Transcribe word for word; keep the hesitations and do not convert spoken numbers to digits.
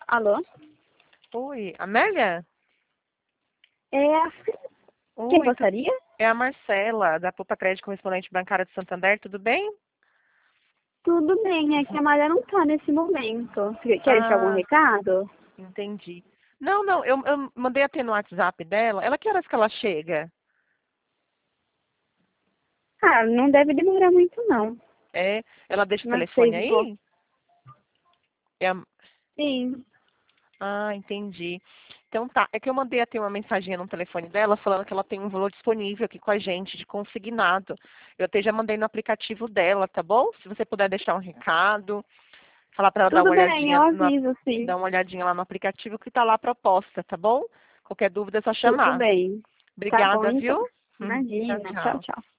Alô? Oi, Amélia? É a... Quem Oi, tu- gostaria? é a Marcela, da Poupa Crédito Correspondente Bancária de Santander, tudo bem? Tudo bem, é que a Maria não tá nesse momento. Quer deixar algum Ah, recado? entendi. Não, não, eu, eu mandei até no WhatsApp dela. Ela, que horas que ela chega? Ah, não deve demorar muito, não. É, ela deixa o Umas telefone seis e pouco. aí? É a- Sim. Ah, entendi. Então tá, é que eu mandei até uma mensaginha no telefone dela falando que ela tem um valor disponível aqui com a gente de consignado. Eu até já mandei no aplicativo dela, tá bom? Se você puder deixar um recado. Falar para ela dar uma Tudo bem, eu olhadinha, no, aviso, sim. dar uma olhadinha lá no aplicativo que está lá a proposta, tá bom? Qualquer dúvida é só Tudo chamar. bem. Tá bom, Obrigada, então. viu? Tchau, Imagina. Tchau, tchau. tchau.